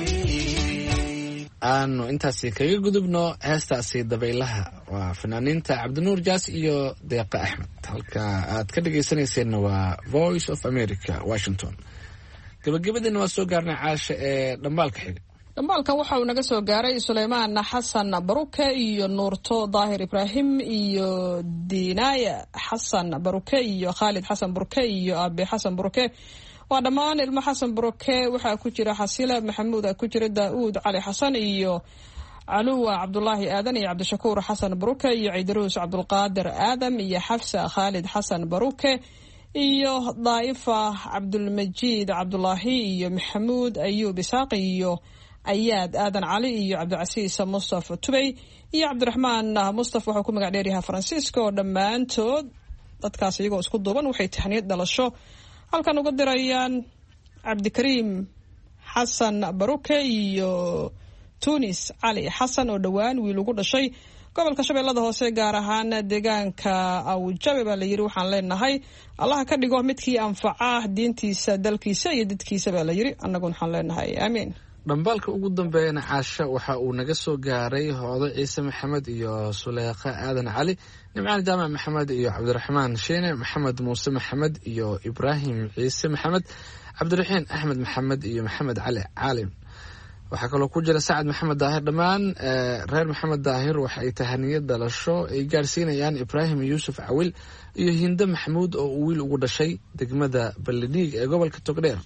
aanu intaasi kaga gudubno heestaasi dabaylaha waa fanaaniinta cabdinuur jaas iyo deeqa axmed halka aad ka dhegaysanayseena waa voice of america washington gabagabadiina waa soo gaarnay caasha ee dhambaalka xiga dhambaalkan waxa uu naga soo gaaray suleymaan xasan baruke iyo nuurto daahir ibraahim iyo diinaaya xasan baruke iyo khaalid xasan baruke iyo aabe xasan baruke waa dhammaan ilmo xasan baruke waxaa ku jira xasila maxamuud ku jira daa'uud cali xasan iyo caluwa cabdulaahi aadan iyo cabdishakuur xasan baruke iyo ciidaruus cabdulqaadir aadam iyo xafsa khaalid xasan baruke iyo daa'ifa cabdulmajiid cabdulaahi iyo maxamuud ayuub isaaq iyo ayaad aadan cali iyo cabdicasiis mustafa tubey iyo cabdiraxmaan mustafa waxuu ku magac dheeryahay faransiiska oo dhammaantood dadkaas iyagoo isku duuban waxay tahniyad dhalasho halkan uga dirayaan cabdikariim xasan baruke iyo tunis cali xasan oo dhowaan wiil ugu dhashay gobolka shabeellada hoose gaar ahaan deegaanka awjabe baa layidhi waxaan leenahay allaha ka dhigo midkii anfaca diintiisa dalkiisa iyo dadkiisa baa layidhi annaguna waxaan leenahay aamiin dhambaalka ugu dambeeyana caasha waxa uu naga soo gaaray hoodo ciise maxamed iyo suleekha aadan cali nimcaan jaamac maxamed iyo cabdiraxmaan shiine maxamed muuse maxamed iyo ibraahim ciise maxamed cabdiraxiin axmed maxamed iyo maxamed cali caalim waxaa kaloo ku jira sacad maxamed daahir dhammaan reer maxamed daahir waxa ay tahaniyad dhalasho ay gaarsiinayaan ibraahim yuusuf cawil iyo hinde maxamuud oo uu wiil ugu dhashay degmada ballidhiig ee gobolka togdheer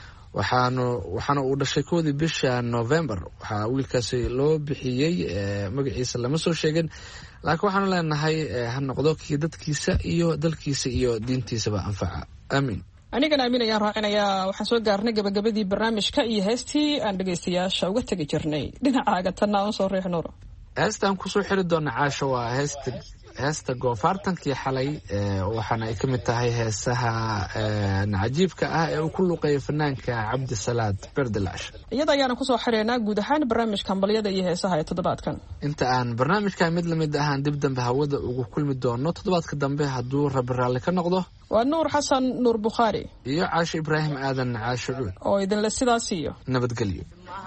waxaana uu dhashay 1 bisha November waxaa wiilkaasi loo bixiyey magaciisa lama soo sheegin laakiin waxaanu leenahay ha noqdo kii dadkiisa iyo dalkiisa iyo diintiisaba anfaca aamin anigana aamin ayaan raacinayaa. waxaan soo gaarnay gabagabadii barnaamijka iyo heestii aan dhegaystayaasha uga tegi jirnay. dhinacaaga tanna aan soo riix nuur. heestaan kusoo xiri doona caasho waa heesta goofaartankii xalay, waxaana ay ka mid tahay heesaha cajiibka ah ee uu ku luqeeyay fanaanka cabdisalaad berdelash. iyada ayaana kusoo xireynaa guud ahaan barnaamijka hambalyada iyo heesaha ee toddobaadkan. inta aan barnaamijka mid lamid ahaan dib dambe hawada ugu kulmi doono toddobaadka dambe hadduu rabbi raalli ka noqdo, waa nuur xasan nuur bukhaari iyo caasho ibraahim aadan caasho cuud oo idinle sidaas iyo nabadgelyo.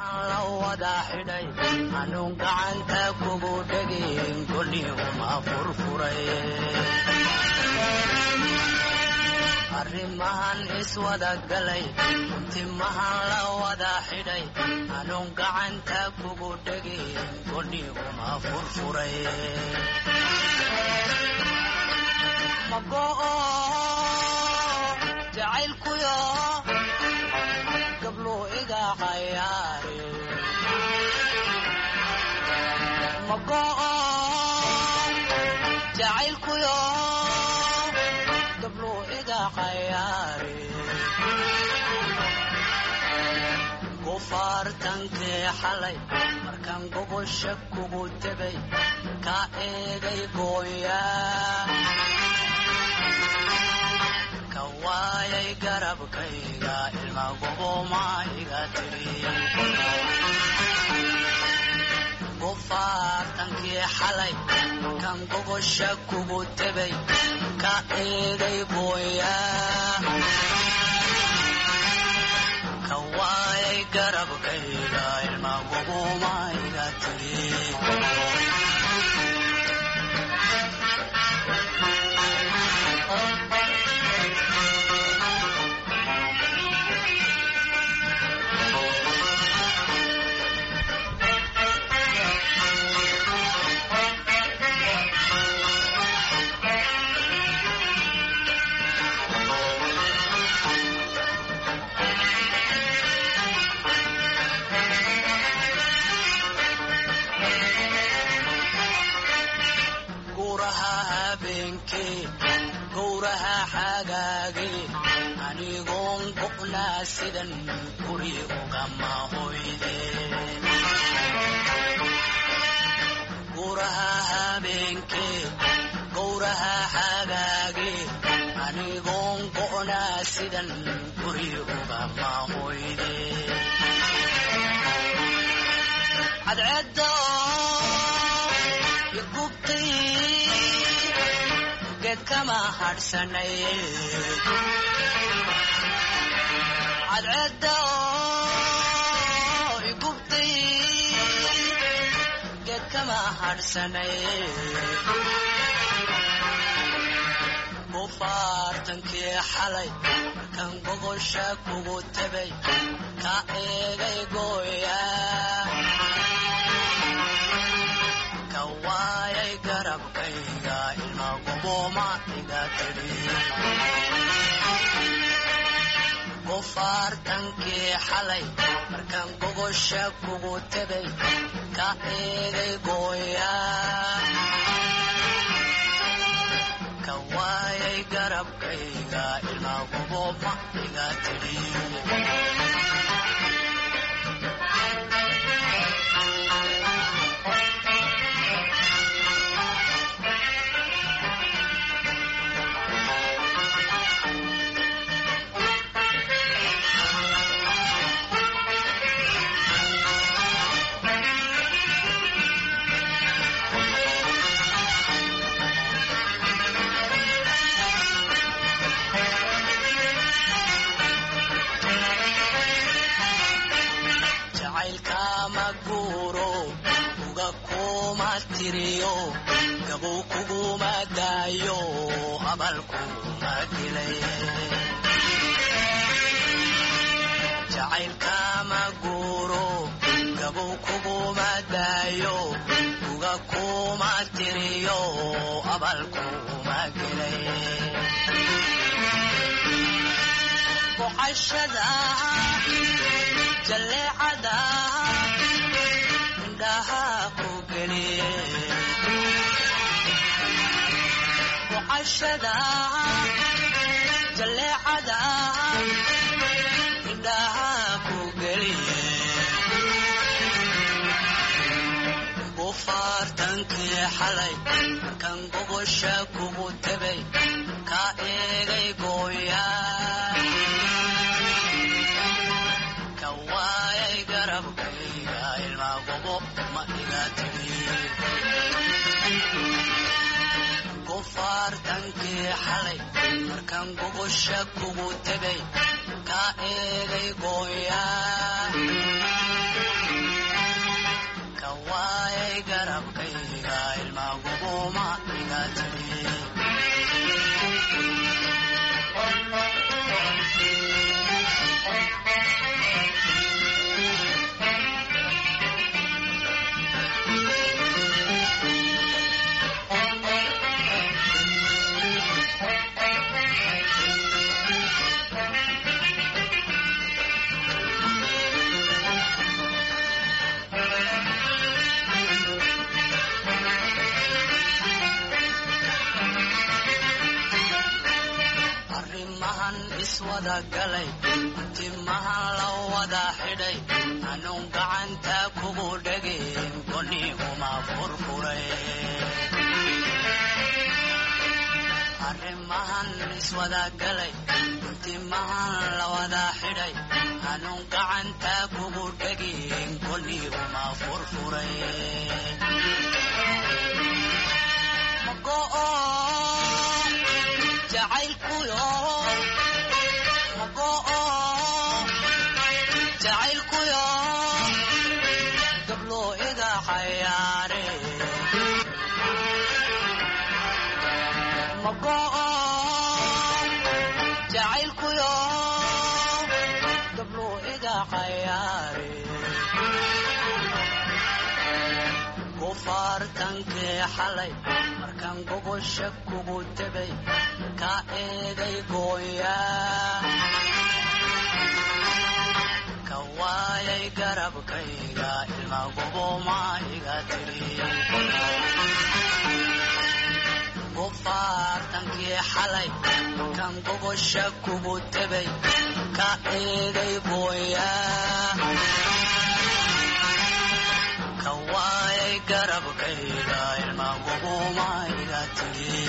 anuun gacanta kugu dhegin golihuma furfuray arrimahan iswada galay timahan la wada xidhay anuun gacanta kugu dhegin golihuma furfuray magoo jacaylkuyo gablo iga cayaare jacaylkuyo gablo iga cayaare gofaartankii xalay markaan gogosha kugu tegay ka eegay gooyaa ka waayay garabkayga ilma goboma iga tiri gofaartankii xalay kan gogosha kugu tegay ka eegay gooyaa ka waayay garabkayga ilma goboma iga tiri gowraha xagaage anigoon go'naa sidan guri ugama hoyde gowraha habeenkee gowraha xagaage anigoon go'naa sidan guri ugama hoyde cadceedda igubtay kama hadhsanay cadceedda igubtay geed kama hadhsanay gofaartankii xalay markaan gogosha kugu tegay ka eegay gooyaa ka waayay garabkayga ilma goboma iga tiri gofaartankii xalay markaan gogosha kugu tegay ka eegay gooyaa ka waayay garabkayga ilma goboma iga tiri gabow kuguma daayo abalkuma dilay jacaylkama guuro gabow kuguma daayo uga kuma tiriyo abalkuma dilay boqashada jaleecada indhaha ku geliye boqashada jaleecada tankii xalay markan gogosha kugu tegay ka eegay gooyaa ka waayay garabkayga ilmaa gobo ma iga tegi kufaartankii xalay markan gogosha kugu tegay ka eegay gooyaa ka waayay garabkayga ilmaa gobo ma iga tegi iswada galay timahan la wada xidhay anuun gacanta kugu dhegeen goniiguma furfuray arrimahan iswada galay timahan la wada xidhay anuun gacanta kugu dhegeen goniiguma furfuray mago'o jacaylkuyo jacaylkuyo gablo iga cayaare mago'o jacaylkuyo gablo iga cayaare kufaartankii xalay markan gogosha kugu tegay ka eegay gooyaa ka waayay garabkayga ilmaa gobo ma iga tiri kufaartankii xalay markan gogosha kugu tegay ka eegay gooyaa ka waayay garabkayga ilmaa gobo ma iga tiri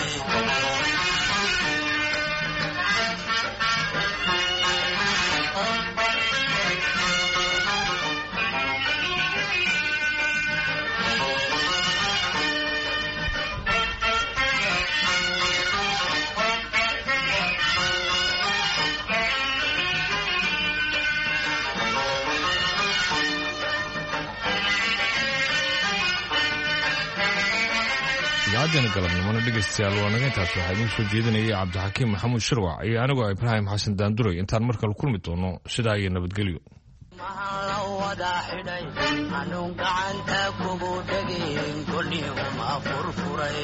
idaacaddeena galabnimona dhegaystayaal waa naga intaas waxaa idiin soo jeedinayay cabdixakiim maxamuud shirwac iyo anigoo ibraahim xasan daanduray intaan mar kale kulmi doono sidaa iyo nabadgelyo la wada xidhay anuun gacanta kugu dhegeen goniiguma furfuray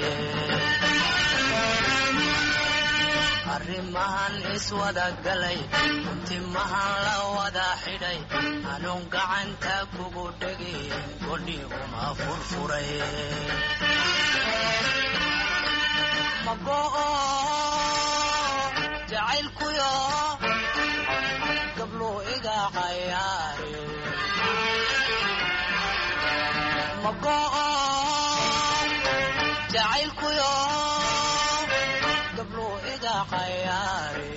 arrimahan iswada galay timahan la wada xidhay anuun gacanta kugu dhegeen goniiguma furfuray mago'o jacaylkuyo gablo iga cayaare mago'o jacaylkuyo gablo iga cayaare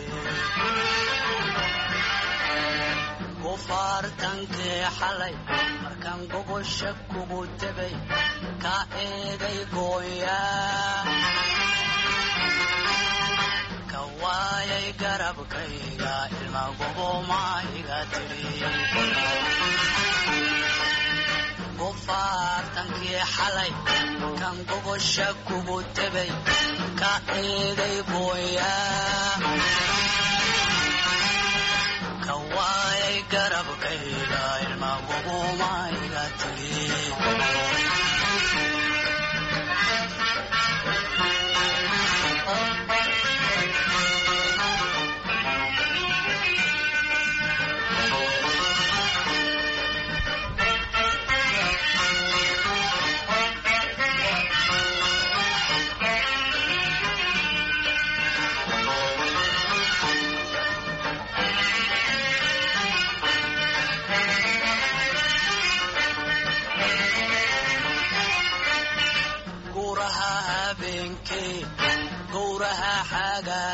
kufaartankii xalay markan gogosha kugu tegay ka eegay gooyaa ka waayay garabkayga ilmaa gobo ma iga tiri kufaartankii xalay markan gogosha kugu tegay ka eegay gooyaa ka waayay garabkayga ilmaa gobo ma iga tiri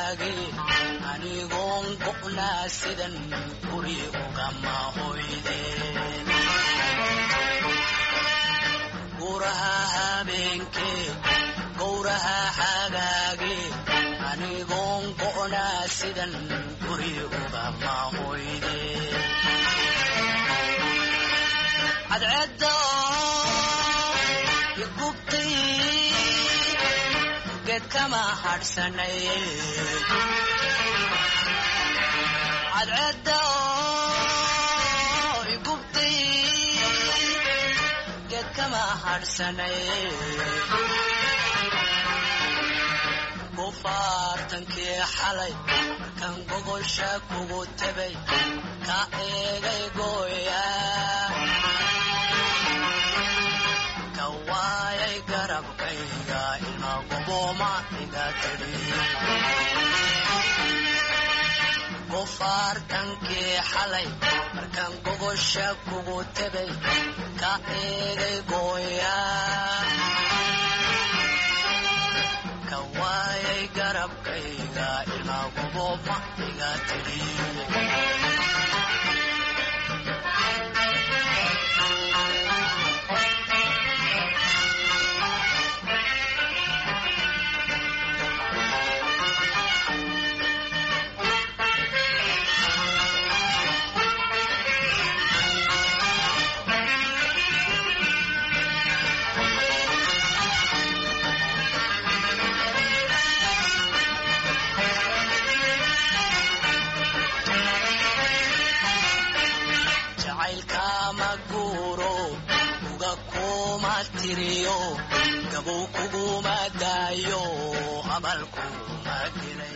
xagaagi anigoon go'naa sidan guri ugama hoydeen guraha habeenkee gowraha xagaagi anigoon go'naa sidan guri ugama hoydeen cadceedda igubtay geedkama hadhsanaye cadceedda igubtay geedkama hadhsanaye gufaartankii xalay kan gogosha kugu tabay ka eegay gooya ka waayay garabkayga ilma gobooma iga tiri gufaartankii xalay markan gogosha kugu tabay ka eegay gooya ka waayay garabkayga ilma gobooma iga tiri gabow kuguma daayo abalkuma gelay